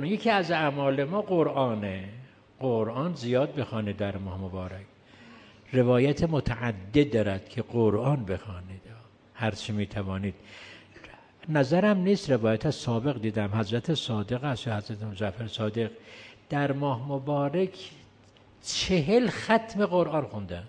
یکی از اعمال ما قرآنه. قرآن زیاد بخوانید در ماه مبارک. روایت متعدد دارد که قرآن بخوانید هر چی میتوانید. نظرم نیست، روایت از سابق دیدم، حضرت صادق است یا حضرت جعفر صادق در ماه مبارک 40 ختم قرآن خوندن.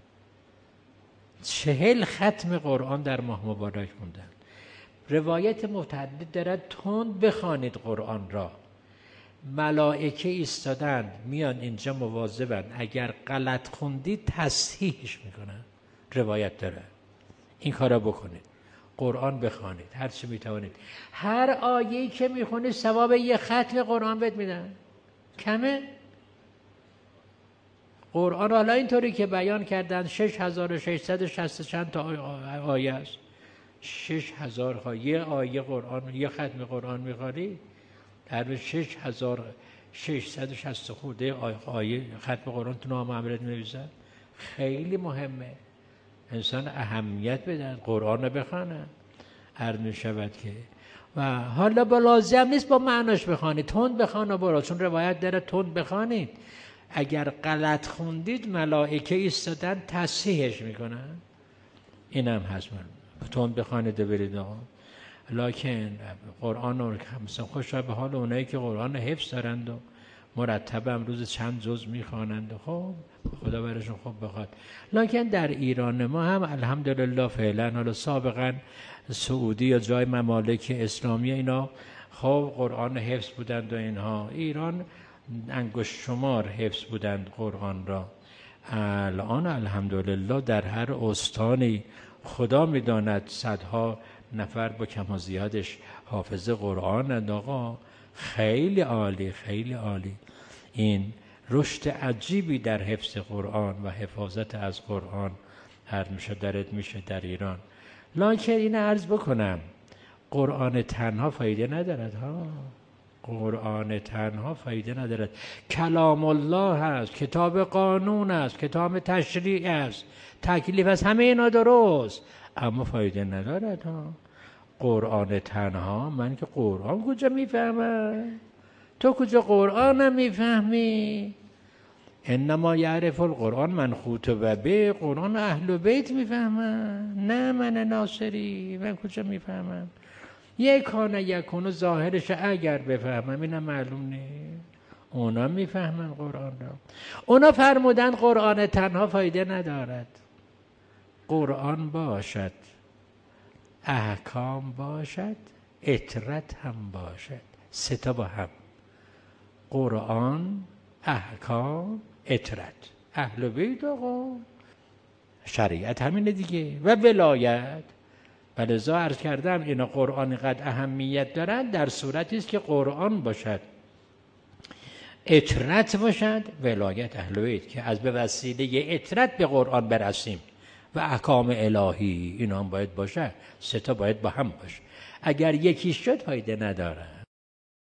40 ختم قرآن در ماه مبارک خوندن. روایت متعدد دارد تند بخوانید قرآن را. ملائکه ایستادند میان اینجا مواظبند، اگر غلط خوندید تصحیحش میکنن. روایت داره این کارا بکنید. قرآن بخوانید هر چی میتوانید. هر آیه‌ای که میخونید ثواب یه ختم قرآن بهت میدن. کمه؟ قرآن حالا اینطوری که بیان کردن 6660 چند تا آیه است. 6000 یه آیه قرآن، یه ختم قرآن میخوانی در 6660 خورده آیه ختم قرآن تو نامه عملت می‌نویسن. خیلی مهمه انسان اهمیت بدن، قرآن رو بخوانن. عرض می‌شود که و حالا با لازم نیست با معناش بخوانید، تند بخوانید برو، چون روایت داره تند بخوانید. اگر غلط خوندید ملائکه ایستادن تصحیحش میکنن. اینم هست، تند بخوانید و برید آقا. لکن قرآن رو مثلا خوش به حال اونایی که قرآن حفظ دارند و مرتب امروز چند جز میخوانند، خب خدا برشون خوب بخواد. لکن در ایران ما هم الحمدلله فعلا، حالا سابقا سعودی یا جای ممالک اسلامی اینا خب قرآن حفظ بودند و اینها. ایران انگشت شمار حفظ بودند قرآن را. الان الحمدلله در هر استانی خدا میداند صدها نفر با کم و زیادش حافظ قرآن. آقا خیلی عالی، خیلی عالی. این رشد عجیبی در حفظ قرآن و حفاظت از قرآن هر میشه درد میشه در ایران. لکن این عرض بکنم قرآن تنها فایده ندارد ها. قرآن تنها فایده ندارد. کلام الله هست، کتاب قانون است، کتاب تشریع است، تکلیف است، همه اینا درست، اما فایده ندارد ها. قرآن تنها، من که قرآن کجا میفهمم؟ تو کجا قرآن میفهمی؟ انما یعرف القرآن من خطب به، قرآن اهل بیت میفهمن، نه من ناصری. من کجا میفهمم؟ یکون ظاهرش اگر بفهمم، اینم معلوم نیست. اونا میفهمن قرآن را. اونا فرمودن قرآن تنها فایده ندارد. قرآن باشد، احکام باشد، اطرت هم باشد، سه تا با هم. قرآن، احکام، اطرت. اهل بیت آقا شریعت همینه دیگه، و ولایت. ولذا عرض کردم اینا قرآن قد اهمیت دارد در صورتی است که قرآن باشد، اطرت باشد، ولایت اهل بیت، که از به وسیله اطرت به قرآن برسیم. و احکام الهی اینا هم باید باشه، سه تا باید با هم باشه. اگر یکیش شد فایده نداره.